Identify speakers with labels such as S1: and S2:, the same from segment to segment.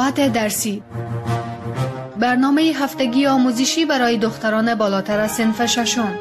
S1: ساعت درسی، برنامه هفتگی آموزشی برای دختران بالاتر از صنف ششم.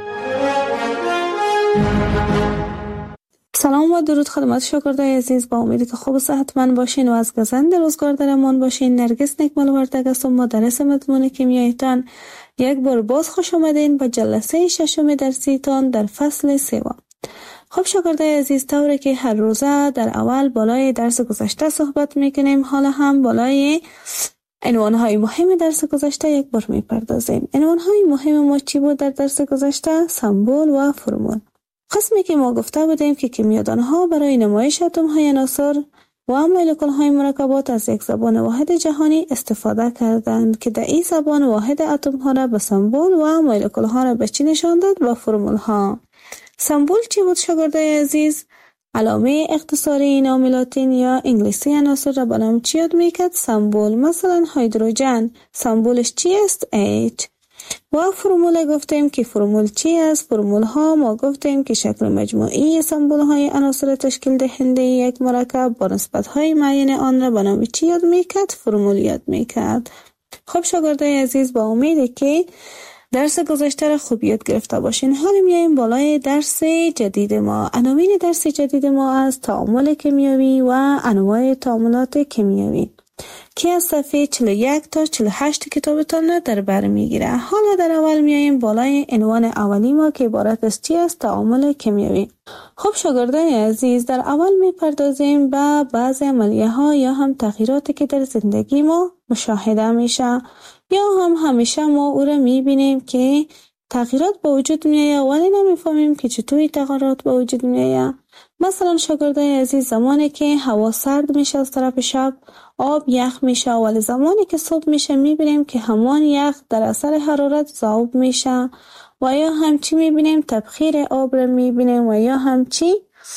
S2: سلام و درود خدمت شاگردای عزیز. با امیدی که خوب و صحتمند باشین و از گزند روزگار در امان باشین. نرگس نکمل وردگ هستم، مدرس مضمون کیمیایتان. یک بار باز خوش آمدین به جلسه ششم درسیتان در فصل سوم. خب شاگردای عزیز، طوری که هر روزه در اول بالای درس گذشته صحبت میکنیم، حالا هم بالای عنوانهای مهم درس گذشته یک بار میپردازیم. عنوانهای مهم ما چی بود در درس گذشته؟ سمبل و فرمول. قسمی که ما گفته بودیم که کیمیادانها برای نمایش اتم‌های عناصر و مولکول‌های مرکبات از یک زبان واحد جهانی استفاده کردند که در این زبان واحد اتم‌ها را به سمبل و مولکول‌ها را به چی نشان داد؟ به فرمول‌ها. سمبل چی بود شاگردای عزیز؟ علامه اختصاری نام لاتین یا انگلیسی عناصر را به نام چی یاد میکرد؟ سمبل. مثلا هیدروژن سمبلش چی است؟ H. و فرمول گفتیم که فرمول چی است؟ فرمول ها ما گفتیم که شکل مجموعی سمبل های عناصر تشکیل دهنده یک مرکب با نسبت های معین آن را به نام چی یاد میکرد؟ فرمول یاد میکرد. خب شاگردای عزیز، با امیده که درس گذشته را خوب یاد گرفته باشین. حالا میایم بالای درس جدید ما. عناوین درس جدید ما از تعامل کیمیایی و انواع تعاملات کیمیایی که از صفحه 41 تا 48 کتابتان را در بر میگیره. حالا در اول میایم بالای عنوان اولی ما که عبارت از چی است؟ تعامل کیمیایی. خب شاگردان عزیز، در اول میپردازیم به بعضی عملیه ها یا هم تغییراتی که در زندگی ما مشاهده میشه یا هم همیشه ما او را میبینیم که تغییرات به وجود میآید ولی نمیفهمیم که چطوری تغییرات به وجود میآید. مثلا شاگردای عزیز، زمانی که هوا سرد میشه از طرف شب آب یخ میشه، ولی زمانی که صبح میشه میبینیم که همان یخ در اثر حرارت ذوب میشه و یا همچی میبینیم تبخیر آب را میبینیم و یا همچی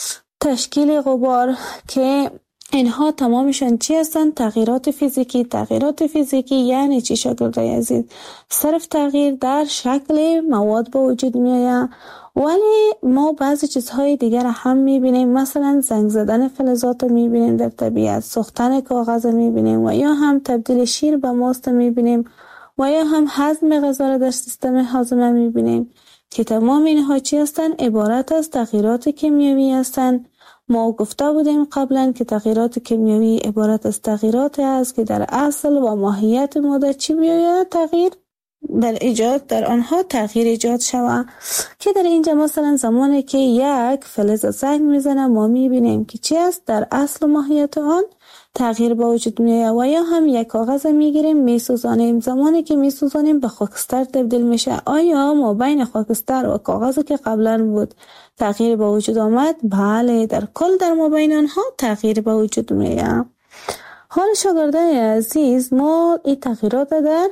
S2: تشکیل غبار که اینها تمامشان چی هستند؟ تغییرات فیزیکی. تغییرات فیزیکی یعنی چی شاگردای عزیز؟ صرف تغییر در شکل مواد به وجود میآید، ولی ما بعضی چیزهای دیگر هم میبینیم. مثلا زنگ زدن فلزات میبینیم در طبیعت، سوختن کاغذ میبینیم و یا هم تبدیل شیر به ماست میبینیم و یا هم هضم غذا در سیستم هاضمه میبینیم که تمام اینها چی هستند؟ عبارت از تغییرات کیمیایی هستند. ما گفته بودیم قبلا که تغییرات کیمیایی عبارت از تغییرات است که در اصل و ماهیت ماده چی بیاید؟ تغییر در ایجاد در آنها تغییر ایجاد شود. که در اینجا مثلا زمانی که یک فلز زنگ میزنه ما میبینیم که چی است؟ در اصل و ماهیت آن تغییر به وجود میآید. و یا هم یک کاغذ میگیریم میسوزانیم، زمانی که میسوزانیم به خاکستر تبدیل میشه. آیا ما بین خاکستر و کاغذی که قبلا بود تغییر به وجود آمد؟ بله، در کل در ما بین آنها تغییر به وجود میآید. حال شاگردان عزیز، ما این تغییرات در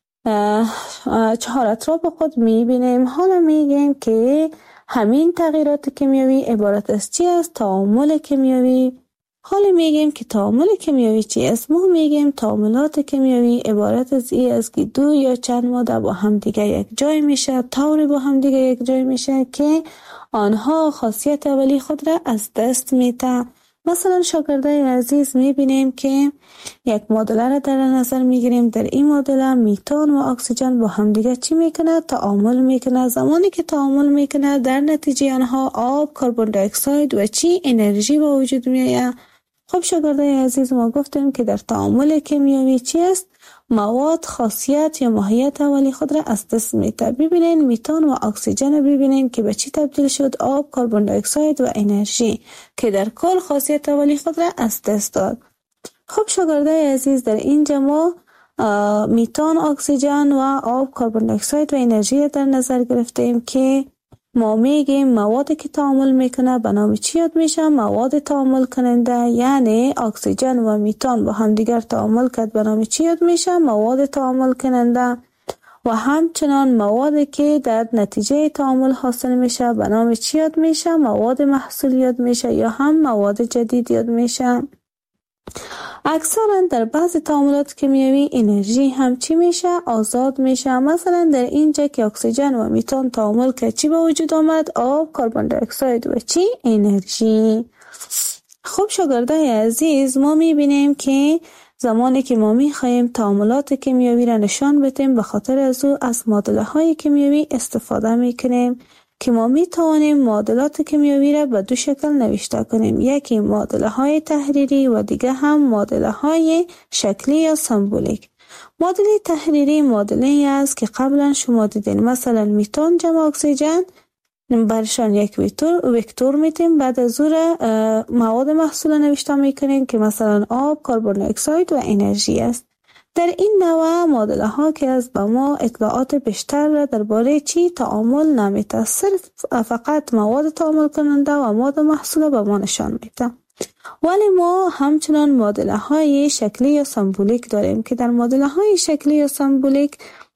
S2: 4 اطراف خود میبینیم. حالا میگیم که همین تغییرات کیمیایی عبارت از چی است؟ تعامل کیمیایی. حالا میگیم که تعامل کیمیایی چی است؟ ما میگیم تعاملات کیمیایی عبارت از این است که دو یا چند ماده با هم دیگه یک جای میشه، طوری با هم دیگه یک جای میشه که آنها خاصیت اولی خود را از دست میده. مثلا شاگردای عزیز میبینیم که یک معادله را در نظر میگیریم. در این معادله میتان و اکسیژن با هم دیگه چی میکنه؟ تعامل میکنه. زمانی که تعامل میکنه در نتیجه آنها آب، کربن دی اکساید و چی؟ انرژی به وجود میآید. خب شاگردای عزیز، ما گفتیم که در تعامل کیمیایی چی است؟ مواد خاصیت یا ماهیت اولی خود را از دست میده. ببینین میتان و اکسیژن ببینین که به چی تبدیل شد؟ آب، کربن دی اکساید و انرژی که در کل خاصیت اولی خود را از دست داد. خب شاگردای عزیز، در اینجا ما میتان، اکسیژن و آب، کربن دی اکساید و انرژی در نظر گرفتیم که ما میگیم موادی که تعامل میکنه به نام چی یاد میشه؟ مواد تعامل کننده. یعنی اکسیژن و میتان با هم دیگر تعامل کرد به نام چی یاد میشه؟ مواد تعامل کننده. و همچنان موادی که در نتیجه تعامل حاصل میشه به نام چی یاد میشه؟ مواد محصول یاد میشه یا هم مواد جدید یاد میشه. اکثرا در بعض تعاملات کیمیایی انرژی هم چی میشه؟ آزاد میشه. مثلا در اینجا که اکسیژن و میتان تعامل که چی به وجود آمد؟ آب، کربن دی اکساید و چی؟ انرژی. خب شاگردای عزیز، ما میبینیم که زمانی که ما می‌خواهیم تعاملات کیمیایی را نشان بدیم، به خاطر از معادله های کیمیایی استفاده می‌کنیم که ما می‌توانیم معادلات کیمیایی را به دو شکل نوشته کنیم، یکی معادله های تحریری و دیگه هم معادله های شکلی یا سمبولیک. معادله تحریری معادله‌ای است که قبلا شما دیدین، مثلا میتان جمع اکسیژن برشان یک وکتور میتیم، بعد از اون مواد محصول نوشته میکنیم که مثلا آب، کربن دی اکساید و انرژی است. در این نوع معادله ها که از به ما اطلاعات بیشتر را درباره چی تعامل نمیده، صرف فقط مواد تعامل کننده و مواد محصول به ما نشان میده. ولی ما همچنان معادله های شکلی یا سمبولیک داریم که در معادله های شکلی یا سمبولیک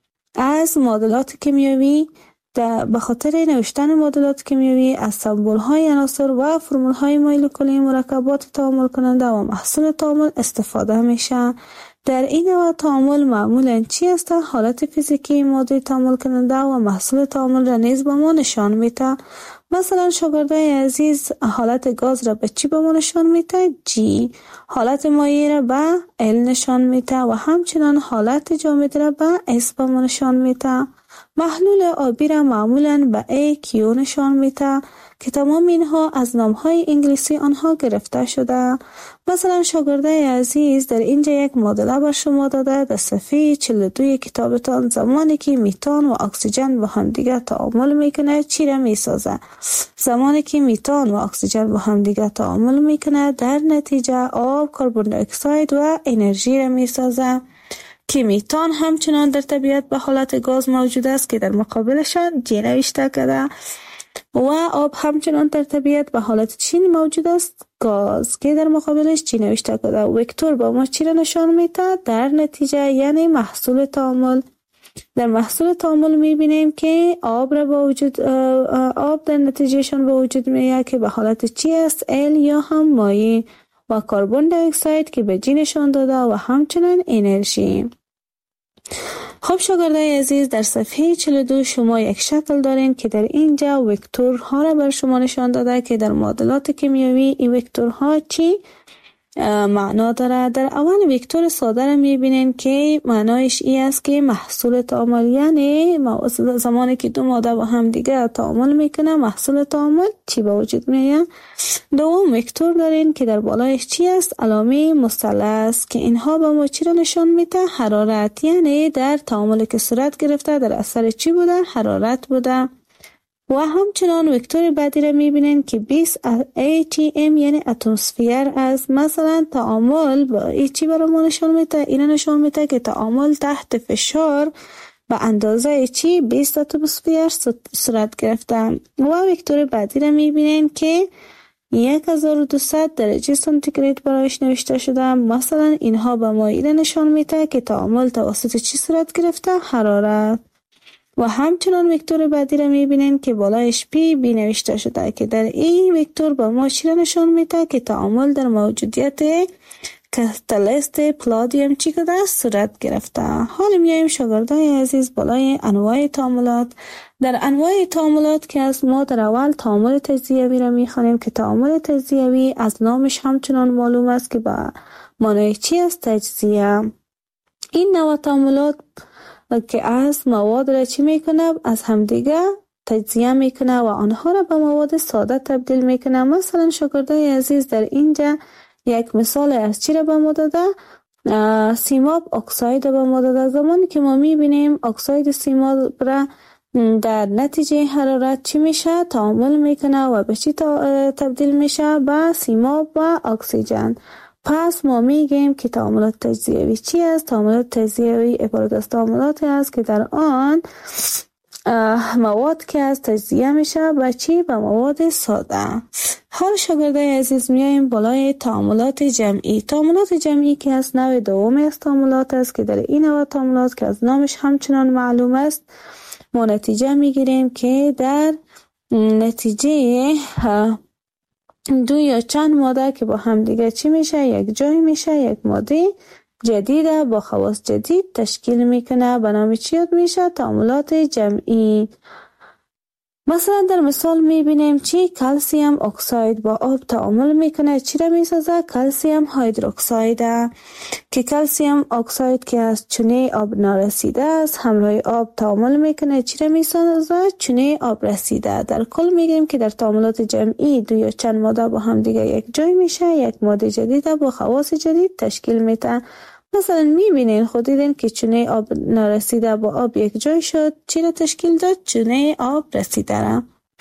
S2: از معادلات کیمیایی به خاطر نوشتن معادلات کیمیایی از سمبول های عناصر و فرمول های مولکولی مرکبات تعامل کننده و محصول تعامل استفاده میشه. در این نوع تعامل معمولاً چی است؟ حالت فیزیکی ماده تعامل کننده و محصول تعامل را نیز به ما نشان میده. مثلا شاگردای عزیز حالت گاز را به چی به ما نشان میده؟ G. حالت مایع را به L نشان میده و همچنان حالت جامد را به S به ما نشان میده. محلول آبی را معمولاً به AQ نشان میده که تمام اینها از نامهای انگلیسی آنها گرفته شده. مثلا شاگردای عزیز در اینجا یک معادله بر شما داده در صفحه 42 کتابتان، زمانی که میتان و اکسیژن با هم دیگه تعامل میکنه چی را میسازه؟ زمانی که میتان و اکسیژن با هم دیگه تعامل میکنه در نتیجه آب، کربن دی اکساید و انرژی را میسازه که میتان همچنان در طبیعت به حالت گاز موجود است که در مقابلشان G نوشته کرده و آب همچنان در طبیعت به حالت چی موجود است؟ گاز که در مقابلش چی نوشته کرده. وکتور با ما چی را نشان میده؟ در نتیجه یعنی محصول تعامل. در محصول تعامل میبینیم که آب در نتیجهشان به وجود میاد که به حالت چی است؟ L یا هم مایع و کربن دی اکساید که به G نشان داده و همچنان انرژی. خب شاگردای عزیز در صفحه 42 شما یک شکل دارین که در اینجا وکتورها را بر شما نشان داده که در معادلات کیمیایی این وکتورها چی معنا داره. در اول وکتور ساده را میبینین که معنایش ای است که محصول تعامل، یعنی زمانی که دو ماده با هم دیگه تعامل میکنه محصول تعامل چی به وجود میاد. دوم وکتور دارین که در بالایش چی است؟ علامه مثلث که اینها به ما چی را نشان میده؟ حرارت، یعنی در تعامل که صورت گرفته در اثر چی بوده؟ حرارت بوده. و همچنان وکتور بعدی را میبینین که 20 atm یعنی اتمسفر است. مثلا تعامل با ای چی برای ما نشان میده؟ این نشان میده که تعامل تحت فشار به اندازه چی 20 اتمسفر صورت گرفته. و وکتور بعدی را میبینین که 1200 درجه سانتیگراد برایش نوشته شده. مثلا اینها به ما این نشان میده که تعامل توسط چی صورت گرفته؟ حرارت. و همچنان وکتور بعدی را میبینین که بالایش پی بی نوشته شده که در این وکتور به ما چی را نشان میده که تعامل در موجودیت کاتالیست پلادیم چی کده صورت گرفته. حالا میایم شاگردای عزیز بالای انواع تعاملات. در انواع تعاملات که از ما در اول تعامل تجزیوی را میخوانیم که تعامل تجزیوی از نامش همچنان معلوم است که با معنای چی است؟ تجزیه. این نوع تعاملات که از مواد را چی میکنه؟ از همدیگه تجزیه میکنه و آنها را به مواد ساده تبدیل میکنه. مثلا شاگردای عزیز در اینجا یک مثال از چی را به ما داده؟ سیماب اکساید به ما داده. زمانی که ما میبینیم اکساید سیماب را در نتیجه حرارت چی میشه؟ تعامل میکنه و به چی تبدیل میشه؟ به سیماب و اکسیژن. پس ما میگیم که تعاملات تجزیوی چی است؟ تعاملات تجزیوی عبارت از تعاملاتی است که در آن مواد که از تجزیه میشه به چی؟ به مواد ساده. حال شاگردای عزیز میایم بالای تعاملات جمعی. تعاملات جمعی که از نوع دوم از تعاملات است که در این نوع تعاملات که از نامش همچنان معلوم است ما نتیجه میگیریم که در نتیجه دو یا چند ماده که با هم دیگه چی میشه؟ یک جای میشه، یک ماده جدیده با خواص جدید تشکیل میکنه. به نام چی یاد میشه؟ تعاملات جمعی. مثلا در مثال میبینیم چی کلسیم اکساید با آب تعامل میکنه چی را میسازه؟ کلسیم هیدروکساید که کلسیم اکساید که از چونه آب نارسیده است همراه آب تعامل میکنه چی را میسازه؟ چونه آب رسیده. در کل میگیم که در تعاملات جمعی دو یا چند ماده با هم دیگه یک جای میشه، یک ماده جدید با خواص جدید تشکیل میده. مثلا میبینین خود دیدین که چونه آب نارسیده با آب یک جای شد چی را تشکیل داد؟ چونه آب رسیده را.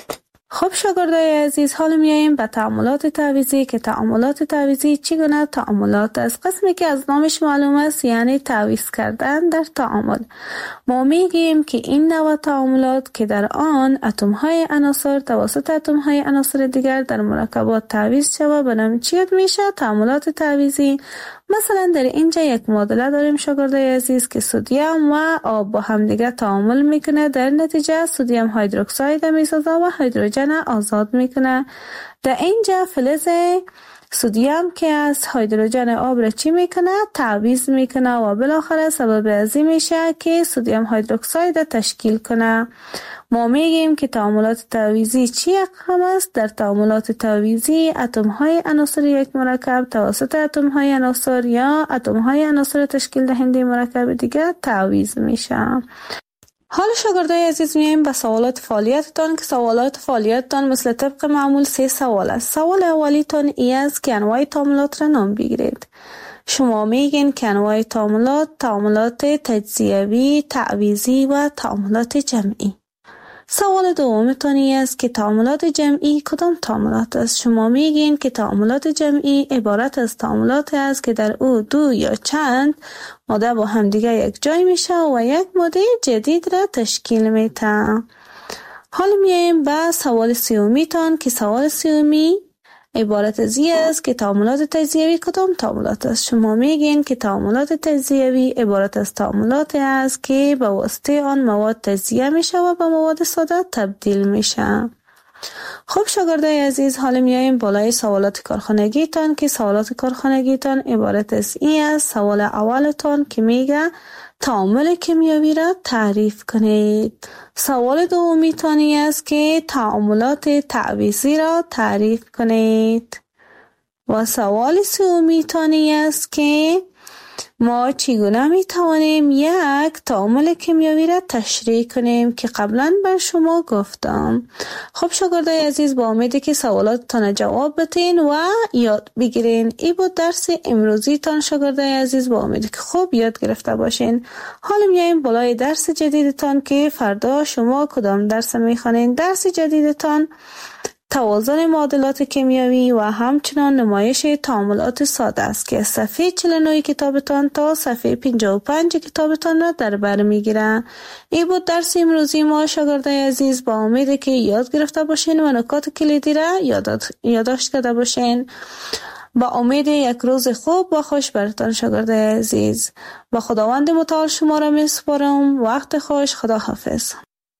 S2: خب شاگردای عزیز حالا میاییم به تعاملات تعویضی که تعاملات تعویضی چگونه تعاملات است. قسمی که از نامش معلوم است یعنی تعویض کردن در تعامل. ما میگیم که این نوع تعاملات که در آن اتم های عناصر توسط اتم های عناصر دیگر در مرکبات تعویض شود به نام چی میشه؟ تعاملات تعویضی. مثلا در اینجا یک معادله داریم شاگردای عزیز که سدیم و آب با هم دیگه تعامل میکنه، در نتیجه سدیم هیدروکساید میسازه و هیدروژن آزاد میکنه. در اینجا فلز سدیم که از هیدروژن آب را چی میکنه؟ تعویض میکنه و بالاخره سبب ازی میشه که سدیم هیدروکساید تشکیل کنه. ما میگیم که تعاملات تعویضی چی اقسام است؟ در تعاملات تعویضی اتم های عناصر یک مرکب توسط اتم های عناصر یا اتم های عناصر تشکیل دهنده مرکب دیگر تعویض میشه. حالا شاگردای عزیز میایم به سوالات فعالیتتان که سوالات فعالیتتان مثل طبق معمول 3 سوال است. سوال اولیتان ای است که انواع تعاملات را نام بگیرید. شما میگین که انواع تعاملات تجزیوی، تعویضی و تعاملات جمعی. سوال دومتان است که تعاملات جمعی کدام تعاملات است؟ شما میگین که تعاملات جمعی عبارت از تعاملات است که در او دو یا چند ماده با هم دیگه یک جای میشه و یک ماده جدید را تشکیل میده. حالا میایم به سوال سومیتان که سوال سومی عبارت از این است که تعاملات تجزیوی کدام تعاملات است؟ شما میگین که تعاملات تجزیوی عبارت از تعاملات است که به واسطه آن مواد تجزیه میشه و به مواد ساده تبدیل میشه. خب شاگردای عزیز حالا میایم بالای سوالات کارخانگیتان که سوالات کارخانگیتان عبارت از این است. سوال اولتان که میگه تعامل کیمیایی را تعریف کنید. سوال دومیتان است که تعاملات تعویضی را تعریف کنید. و سوال سومیتان است که ما چگونه می توانیم یک تعامل کیمیایی را تشریح کنیم که قبلا بر شما گفتم. خب شاگردای عزیز با امیدی که سوالاتتان جواب بدین و یاد بگیرین. این بود درس امروزی تان شاگردای عزیز، با امیدی که خوب یاد گرفته باشین. حالا میایم بالای درس جدیدتان که فردا شما کدام درس میخوانین. درس جدیدتان توازن معادلات کیمیایی و همچنان نمایش تعاملات ساده است که صفحه 49 کتابتان تا صفحه 55 کتابتان را در بر میگیره. این بود درس امروزی ما شاگردای عزیز، با امید که یاد گرفته باشین و نکات کلیدی را یادداشت کرده باشین. با امید یک روز خوب و خوش براتان شاگردای عزیز. با خداوند متعال شما را میسپارم. وقت خوش. خدا حافظ.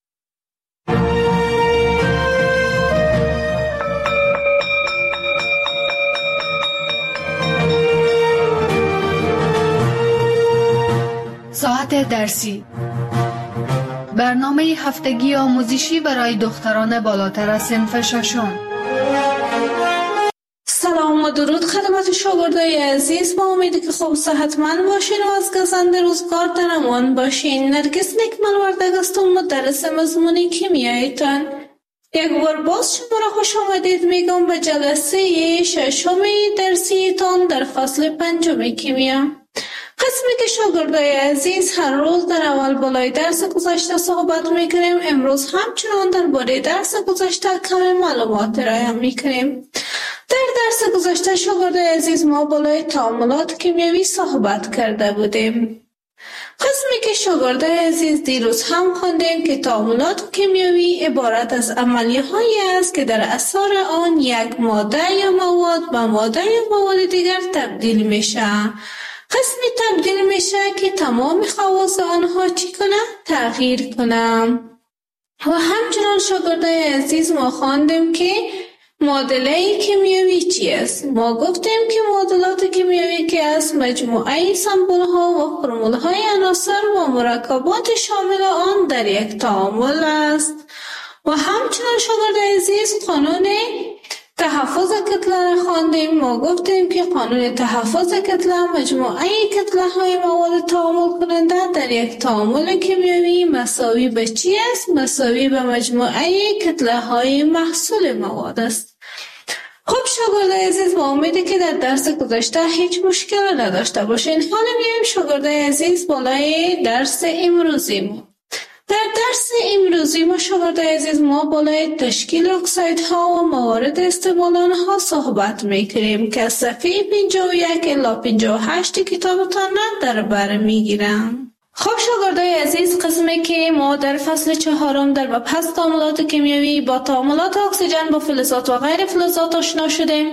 S1: ساعت درسی، برنامه هفتگی آموزشی برای دختران بالاتر از صنف ششم.
S2: سلام و درود خدمت شاگردای عزیز، با امیدی که خوب صحتمند باشین و از گزند روزگار در امان باشین. نرگس نکمل وردگ هستم، مدرس مضمون کیمیایتان. یک بار باز شما را خوش آمدید میگم به جلسه ششم درسیتان در فصل 5 کیمیا. قسمی که شاگردای عزیز هر روز در اول بالای درس گذشته صحبت میکنیم، امروز همچنان درباره درس گذشته کمی معلومات ارائه میکنیم. در درس گذشته شاگردای عزیز ما بالای تعاملات کیمیایی صحبت کرده بودیم. قسمی که شاگردای عزیز دیروز هم خواندیم که تعاملات کیمیایی عبارت از عملیه‌هایی است که در اثر آن یک ماده یا مواد به ماده یا مواد دیگر تبدیل میشه. قسمی تبدیل میشه که تمام خواص آنها چی کنه؟ تغییر کنه. و همچنان شاگردای عزیز ما خواندیم که معادله کیمیایی چی است؟ ما گفتیم که معادلات کیمیایی که است مجموعه سمبل ها و فرمول های عناصر و مرکبات شامل آن در یک تعامل است. و همچنان شاگرد عزیز قانون تحفظ کتله خواندیم. ما گفتیم که قانون تحفظ کتله مجموعه کتله های مواد تعامل کننده در یک تعامل کیمیایی مساوی به چی است؟ مساوی به مجموعه کتله های محصول مواد است. خب شاگرد عزیز، با امیدی که در درس گذشته هیچ مشکل نداشته باشین. حالا میایم شاگرد عزیز بالای درس امروزی ما. در درس امروزی ما شاگرد عزیز ما بالای تشکیل اکسایدها و موارد استعمال آنها صحبت میکنیم که صفحه 51 الی 58 کتابتان در بر میگیرم. خب شاگردای عزیز، قسمی که ما در فصل 4 در مبحث تعاملات کیمیایی با تعاملات اکسیژن با فلزات و غیر فلزات آشنا شدیم.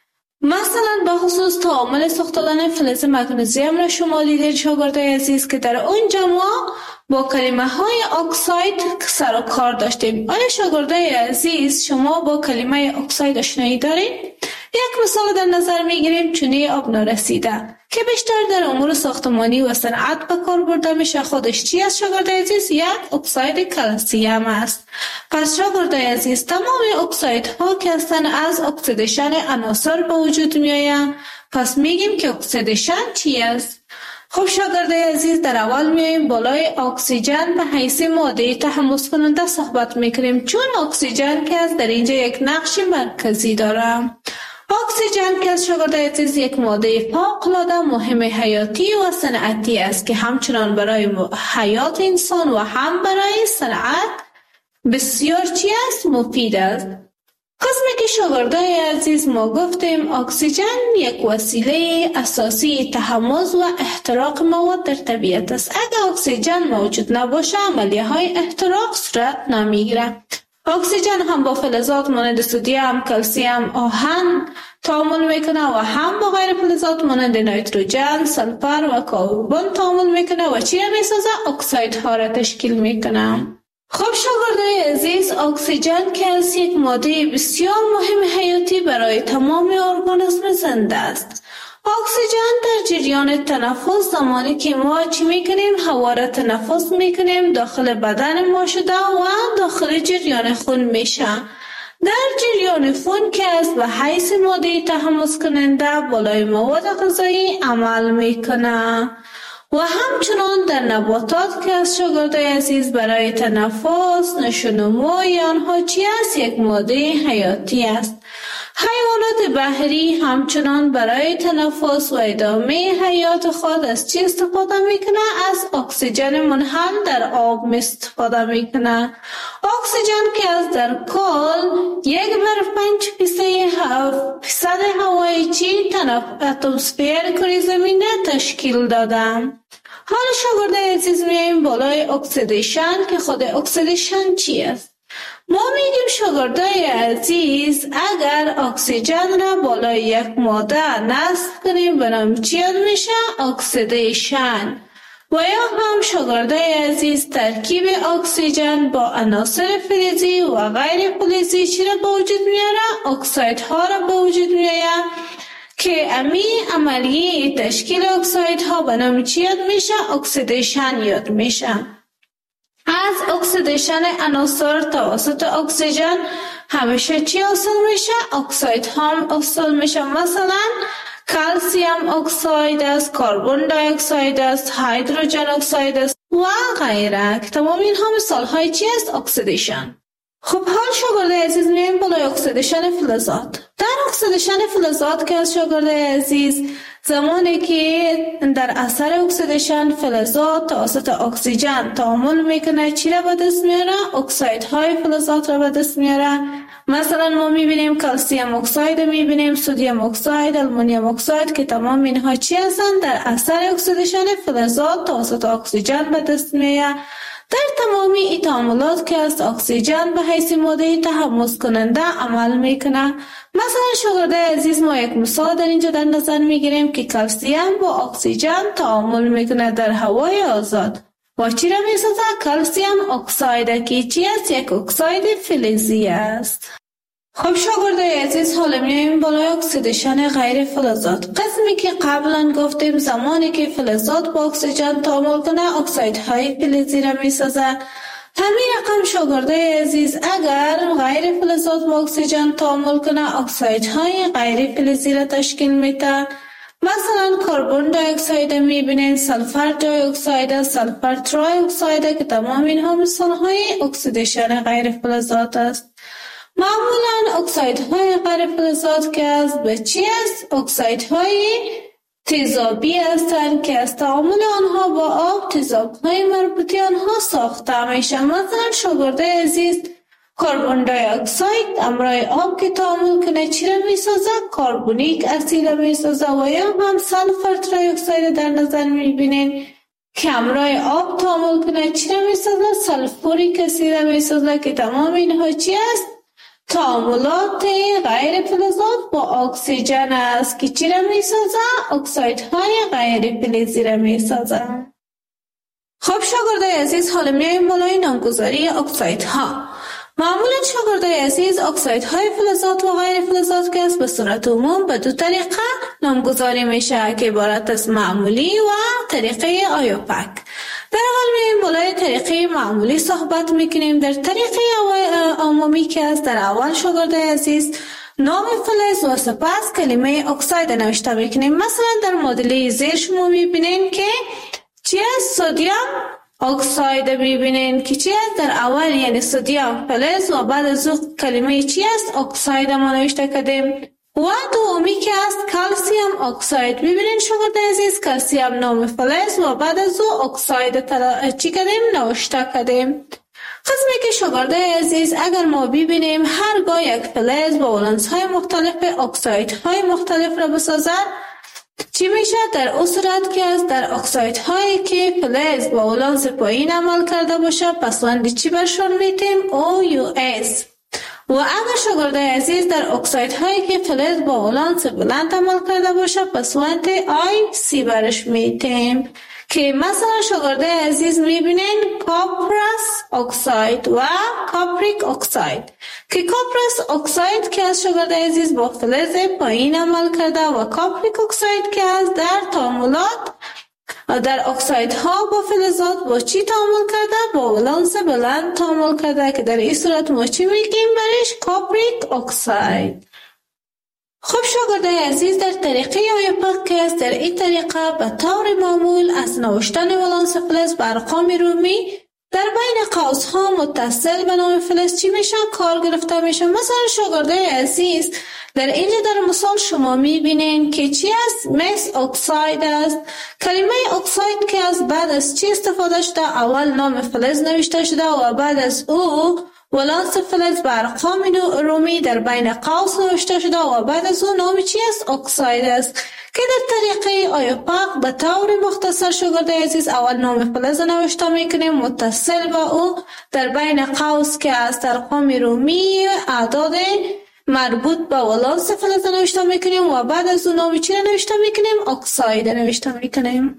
S2: مثلا به خصوص تعامل ساختن فلز مگنیزیم را شما دیدید شاگردای عزیز که در اونجا ما با کلمه های اکساید سر و کار داشتیم. آیا شاگردای عزیز شما با کلمه اکساید آشنایی دارید؟ یک مثال در نظر میگیریم، چونه آب نارسیده که بیشتر در امور ساختمانی و صنعت به کار برده میشه. خودش چی است شاگردای عزیز؟ یک اکساید کلسیم است. پس شاگردای عزیز تمام اکسایدها که هستند از اکسیدیشن عناصر به وجود میآیند. پس میگیم که اکسیدیشن چی است؟ خب شاگردای عزیز، در اول میایم بالای اکسیژن به حیث ماده تحمض کننده صحبت میکنیم، چون اکسیژن که از در اینجا یک نقش مرکزی داره. اکسیژن که از شاگردای عزیز یک ماده فوق‌العاده مهم حیاتی و صنعتی است که همچنان برای حیات انسان و هم برای صنعت بسیار چی است؟ مفید است. قسمی که شاگردای عزیز ما گفتیم اکسیژن یک وسیله اساسی تحمض و احتراق مواد در طبیعت است. اگر اکسیژن موجود نباشه عملیه های احتراق صورت نمیگیره. اکسیژن هم با فلزات مانند سدیم، کلسیم، آهن تعامل میکنه و هم با غیر فلزات مانند نیتروژن، سلفر و کربن تعامل میکنه و چی را میسازه؟ اکسایدها را تشکیل میکنه. خب شاگردای عزیز، اکسیژن که از یک ماده بسیار مهم حیاتی برای تمام ارگانیسم زنده است. اکسیژن در جریان تنفس، زمانی که ما چی میکنیم؟ هوا را تنفس میکنیم، داخل بدن ما شده و داخل جریان خون میشه. در جریان خون که از به حیث ماده تحمض کننده بالای مواد غذایی عمل میکنه. و همچنان در نباتات که از شاگردای عزیز برای تنفس، نشونمایی آنها چی است؟ یک ماده حیاتی است. حیوانات بحری همچنان برای تنفس و ادامه حیات خود از چی استفاده میکنه؟ از اکسیژن منحل در آب استفاده میکنه. اکسیژن که از در کل 1/5% هوای چی اتمسفر کره زمین تشکیل داده. حالا شاگردای عزیز میایم بالای اکسیدیشن که خود اکسیدیشن چی است؟ ما میگیم شاگردای عزیز اگر اکسیژن را بالای یک ماده نصب کنیم به نام چی یاد میشه؟ اکسیدیشن. و یا هم شاگردای عزیز ترکیب اکسیژن با عناصر فلزی و غیر فلزی چی را به وجود میاره؟ اکسایدها را به وجود میاره که امی عملیه تشکیل اکسایدها به نام چی یاد میشه؟ اکسیدیشن یاد میشه. از اکسیدیشن عناصر توسط اکسیژن همیشه چی حاصل میشه؟ اکساید هم حاصل میشه. مثلا کلسیم اکساید است، کربن دی اکساید است، هیدروژن اکساید است و غیره. تمام اینها مثال های چی است؟ اکسیدیشن. خب حال شاگردای عزیز میایم بالای اکسیدیشن فلزات. در اکسیدیشن فلزات که از شاگردای عزیز زمانی که در اثر اکسیدیشن فلزات توسط اکسیژن تعامل میکنه چی را به دست میاره؟ اکسایدهای فلزات را به دست میاره. مثلا ما میبینیم کلسیم اکساید، میبینیم سدیم اکساید، آلومینیوم اکساید که تمام اینها چی هستند؟ در اثر اکسیدیشن فلزات توسط اکسیژن به دست میاره. در تمامی این تعاملات که از اکسیژن به حیث ماده تحمض کننده عمل میکنه. مثلا شاگردای عزیز ما یک مثال در اینجا در نظر میگیریم که کلسیم با اکسیژن تعامل میکنه در هوای آزاد و چی را میسازه؟ کلسیم اکساید که چی است؟ یک اکساید فلزی است. خب شاگردای عزیز حالا میایم بالای اکسیدیشن غیر فلزات. قسمی که قبلا گفتیم زمانی که فلزات با اکسیژن تعامل کنه اکسایدهای فلزی را میسازه. همین رقم شاگردای عزیز اگر غیر فلزات با اکسیژن تعامل کنه اکسایدهای غیر فلزی را تشکیل میده. مثلا کربن دی اکساید میبینین، سلفر دی اکساید، سلفر تری اکساید که تمام اینها مثالهای اکسیدیشن غیر فلزات است. معمولا اکسایدهای غیر فلزات که از به چی است؟ اکسایدهای تیزابی هستند که از تعامل آنها با آب تیزابهای مربوطی آنها ساخته میشه. مثلا شاگردای عزیز کربن دی اکساید همراه آب که تعامل کنه چی را میسازه؟ کربونیک اسید را میسازه. و یا هم سلفر تری اکساید در نظر میبینین که همراه آب تعامل کنه چی را میسازه؟ سلفوریک اسید را میسازه که تمام اینها چی است؟ تعاملات غیر فلزات با اکسیژن است که چی را میسازه؟ اکسایدهای غیر فلزی را میسازه. خب شاگردای عزیز حالا میایم بالای نامگذاری اکسایدها. معمولا شاگردای عزیز اکسایدهای فلزات و غیر فلزات که است به صورت عموم به دو طریقه نامگذاری میشه که عبارت از معمولی و طریقه آیوپک. در اول میایم بالای طریقه معمولی صحبت میکنیم. در طریقه عمومی که است در اول شاگردای عزیز نام فلز و سپس کلمه اکساید نوشته میکنیم. مثلا در مدل زیر شما میبینین که چی است؟ سدیم اکساید میبینین که چی است؟ در اول یعنی سدیم فلز و بعد از او کلمه چی است؟ اکساید ما نوشته کردیم. و دومی که است کلسیم اکساید. ببینین شاگردای عزیز کلسیم نام فلز و بعد از او اکساید چی کردیم؟ نوشته کردیم. قسمی که شاگردای عزیز اگر ما ببینیم هرگاه یک فلز با ولانس های مختلف اکسایدهای مختلف را بسازد چی میشه؟ در اون صورت که است در اکسایدهایی که فلز با ولانس پایین عمل کرده باشه پسوند چی برشون میتیم؟ OUS. و اگر شاگردای عزیز در اکسایدهایی که فلز با ولانس بلند عمل کرده باشه پسوند IC برش میتیم که مثلا شاگردای عزیز میبینین کپرس اکساید و کاپریک اکساید که کپرس اکساید که از شاگردای عزیز با فلز پایین عمل کرده و کاپریک اکساید که از در تعاملات در اکسایدها با فلزات با چی تعامل کرده؟ با ولانس بلند تعامل کرده که در این صورت ما چی میگیم برش؟ کاپریک اکساید. خب شاگردای عزیز در طریقه آیوپک که است در این طریقه به طور معمول از نوشتن ولانس فلز به ارقام رومی در بین قوس‌ها متصل به نام فلز چی میشه؟ کار گرفته میشه. مثلا شاگردای عزیز در اینجا در مثال شما میبینین که چی است؟ مس اکساید است. کلمه اکساید که از بعد از چی استفاده شده؟ اول نام فلز نوشته شده و بعد از او ولانس فلز به ارقام رومی در بین قوس نوشته شده و بعد از اون نام چی است؟ اکساید است که در طریقه آیوپک به طور مختصر شاگردای عزیز اول نام فلز نوشته میکنیم متصل با او در بین قوس که از ارقام رومی اعداد مربوط به ولانس فلز نوشته میکنیم و بعد از اون نام چی نوشته میکنیم؟ اکساید نوشته میکنیم.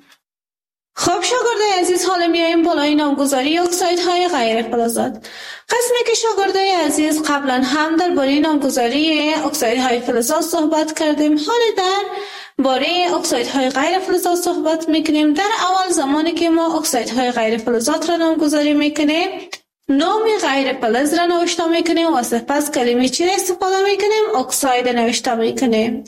S2: خب شاگردای عزیز حالا میایم بالای نامگذاری اکسایدهای غیر فلزات. قسمی که شاگردای عزیز قبلا هم درباره نامگذاری اکسایدهای فلزات صحبت کردیم. حالا در باره اکسایدهای غیر فلزات صحبت میکنیم. در اول زمانی که ما اکسایدهای غیر فلزات را نامگذاری میکنیم نام غیر فلز را نوشته میکنیم و سپس کلمه چی را استفاده میکنیم؟ اکساید نوشته میکنیم.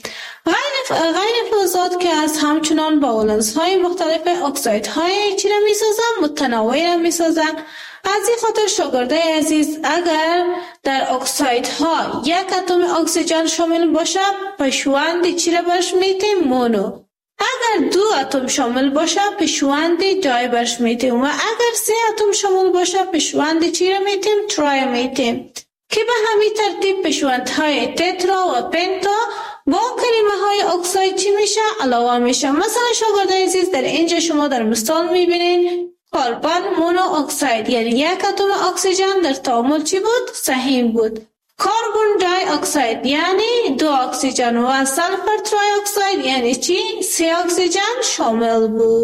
S2: غیر فلزات که از همچنان با ولانس های مختلف اکسایدهای چی را میسازن؟ متنوع را میسازن. از این خاطر شاگردای عزیز اگر در اکسایدها یک اتم اکسیژن شامل باشه پشوند چی را برش میتیم؟ مونو. اگر دو اتم شامل باشه پشوند دای برش میتیم و اگر سه اتم شامل باشه پشوند چی را میتیم؟ ترای میتیم که به همین ترتیب پشوندهای تترا و پنتا با کلمه های اکساید چی میشه؟ علاوه میشه. مثلا شاگردای عزیز در اینجا شما در مثال میبینین کربن مونو اکساید یعنی یک اتم اکسیژن در تعامل چی بود؟ سهیم بود. کربن دی اکساید یعنی دو اکسیژن و سلفر تری اکساید یعنی چی؟ سه اکسیژن شامل بود.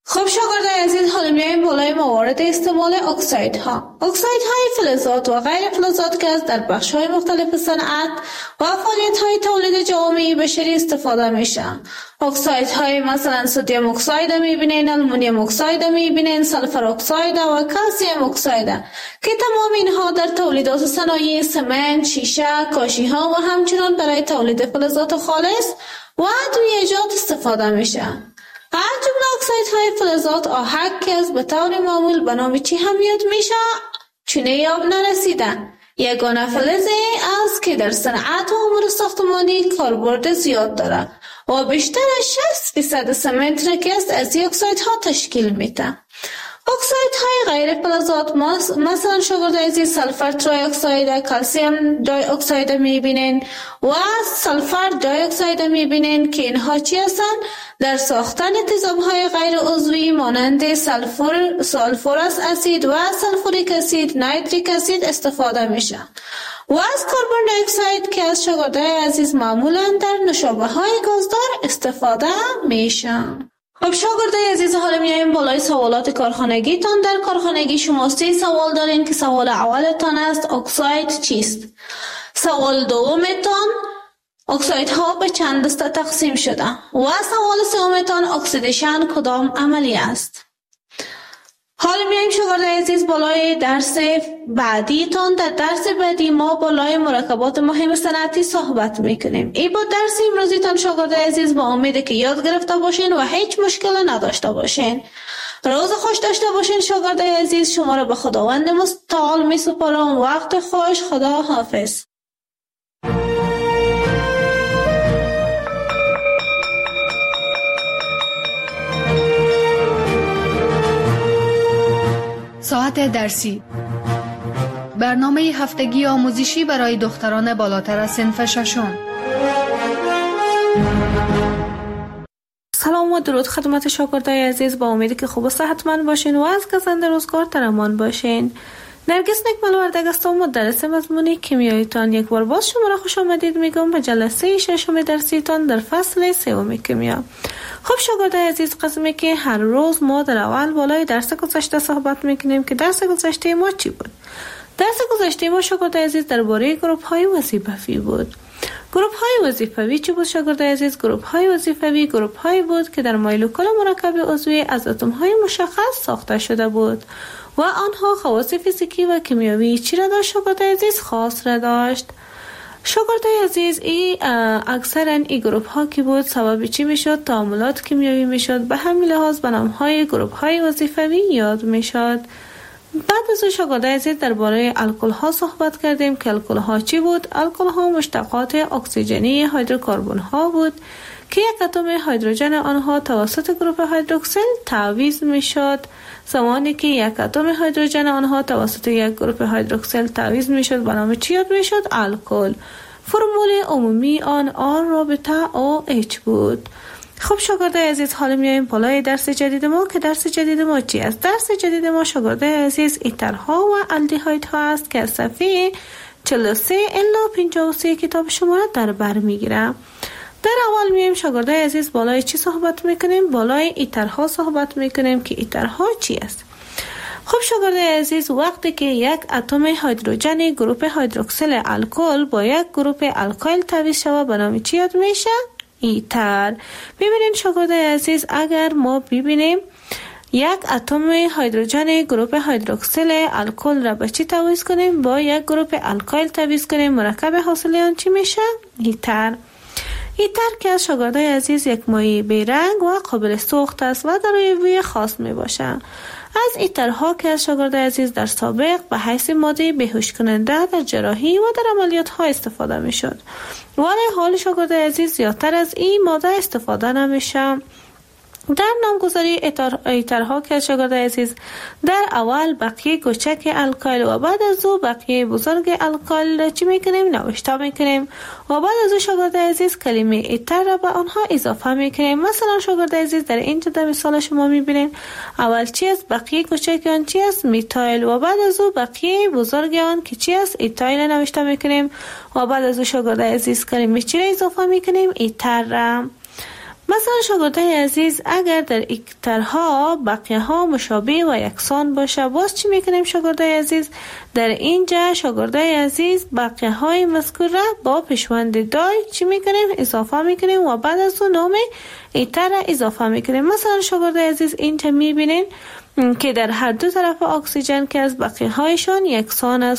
S2: خب شاگردان عزیز، حالا میایم بالای موارد استعمال اکسایدها. اکسایدهای فلزات و غیر فلزات که در بخش‌های مختلف صنعت و فعالیت‌های تولید جوامع بشری استفاده میشن. اکسایدهای مثلا سدیم اکساید میبینین، آلومینیوم اکساید میبینین، سلفر اکساید و کلسیم اکساید که تمام اینها در تولیدات صنایع سمنت، شیشه، کاشی‌ها و همچنین برای تولید فلزات خالص و ادویه‌جات استفاده میشن. از جمله اکسایدهای فلزات آهک که از به طور معمول به نام چی هم یاد میشه چونه یاب نرسیدن. یگانه فلزی است که در صنعت و امور ساختمانی کاربرد زیاد داره و بیشتر از 60% سمنت را که از این اکسایدها تشکیل میده. اکسایدهای غیر فلزات مثلا شاگرد عزیز سلفر تری اکساید، کلسیم دی اکساید میبینین و سلفر دی اکساید میبینین که اینها چی هستن؟ در ساختن تیزابهای غیر عضوی مانند سلفورس اسید و سلفوریک اسید، نایتریک اسید استفاده میشن و از کربن دی اکساید که از شاگرد عزیز معمولا در نوشابه های گازدار استفاده میشن. خب شاگردای عزیز، حالا میایم بالای سوالات کارخانگی تان. در کارخانگی شما 3 سوال دارین که سوال اولتان است اکساید چیست؟ سوال دومتان اکسایدها به چند دسته تقسیم شده و سوال سومتان اکسیدیشن کدام عملی است؟ حالا میایم شاگردای عزیز بالای درس بعدی تان. در درس بعدی ما بالای مرکبات مهم صنعتی صحبت میکنیم. این با درس امروزی تان شاگردای عزیز با امیده که یاد گرفته باشین و هیچ مشکل نداشته باشین. روز خوش داشته باشین شاگردای عزیز. شما را به خداوند متعال میسپارم. وقت خوش. خدا حافظ.
S1: ساعت درسی، برنامه هفتگی آموزشی برای دختران بالاتر از صنف ششم.
S2: سلام و درود خدمت شاگردای عزیز. با امیدی که خوب و صحتمند باشین و از گزنده روزگار در امان باشین. نرگس نکمل وردگ هستم، مدرس مضمون کیمیایتان. یک بار باز شما را خوش آمدید میگم به جلسه ششم درسیتان در فصل 3 کیمیا. خب شاگردای عزیز، قسمی که هر روز ما در اول بالای درس گذشته صحبت میکنیم که درس گذشته ما چی بود؟ درس گذشته ما شاگردای عزیز درباره گروپ های وظیفوی بود. گروپ های وظیفوی چی بود شاگردای عزیز؟ گروپ های وظیفوی گروپ هایی بود که در مولکول مرکب عضوی از اتم های مشخص ساخته شده بود و آنها خواص فیزیکی و کیمیایی چی را داشت شاگردای عزیز؟ خاص را داشت. شاگردای عزیز، اکثرا این گروپ ها که بود سبب چی میشد؟ تعاملات کیمیایی میشد. به همین لحاظ به نام های گروپ های وظیفوی یاد میشد. بعد از شاگردای عزیز درباره الکل ها صحبت کردیم که الکل ها چی بود؟ الکل ها مشتقات اکسیژنی هیدروکربن ها بود که یک اتم هیدروژن آنها توسط گروپ هیدروکسیل تعویض میشد. زمانی که یک اتم هیدروژن آنها توسط یک گروپ هیدروکسیل تعویض میشد به نام چی یاد میشد؟ الکل. فرمول عمومی آن آر رابطه OH بود. خب شاگردای عزیز، حالا میایم بالای درس جدید ما که درس جدید ما چی است؟ درس جدید ما شاگردای عزیز ایترها و الدیهایدها است که از صفحه 43 الی 53 کتاب شما را در بر میگیرم. در اول میایم شاگردای عزیز بالای چی صحبت میکنیم؟ بالای ایترها صحبت میکنیم که ایترها چی است؟ خب شاگردای عزیز، وقتی که یک اتم هیدروژن گروپ هیدروکسیل الکل با یک گروپ الکایل تعویض شود به نام چی یاد میشه؟ ایتر. ببینید شاگردای عزیز، اگر ما ببینیم یک اتم هیدروژن گروپ هیدروکسیل الکل را به چی تعویض کنیم؟ با یک گروپ الکایل تعویض کنیم، مرکب حاصل آن چی میشه؟ ایتر. ایتر که از شاگردای عزیز یک مایع بیرنگ و قابل سوخت است و دارای بوی خاص می باشد. از ایترها که از شاگردای عزیز در سابق به حیث ماده بیهوش کننده در جراحی و در عملیات ها استفاده می شد، ولی حال شاگردای عزیز زیادتر از این ماده استفاده نمیشه. در نامگذاری ایترها که از شاگردای عزیز در اول بقیه کوچک الکایل و بعد از او بقیه بزرگ الکایل را چی میکنیم؟ نوشته میکنیم و بعد از او شاگردای عزیز کلمه ایتر را به آنها اضافه میکنیم. مثلا شاگردای عزیز در اینجا در مثال شما میبینیم اول چی است؟ بقیه کوچک آن چی است؟ میتایل و بعد از او بقیه بزرگ آن که چی است؟ ایتایل نوشته میکنیم و بعد از او شاگردای عزیز کلمه چی را اضافه میکنیم؟ ایتر را. مثلا شاگردای عزیز اگر در اکترها بقیه ها مشابه و یکسان باشه، باز چی میکنیم شاگردای عزیز؟ در اینجا شاگردای عزیز بقیه های مذکور را با پیشوند دای چی میکنیم؟ اضافه میکنیم و بعد از اون نام ایتر را اضافه میکنیم. مثلا شاگردای عزیز اینجا میبینین که در هر دو طرف اکسیژن که از بقیه هایشان یکسان است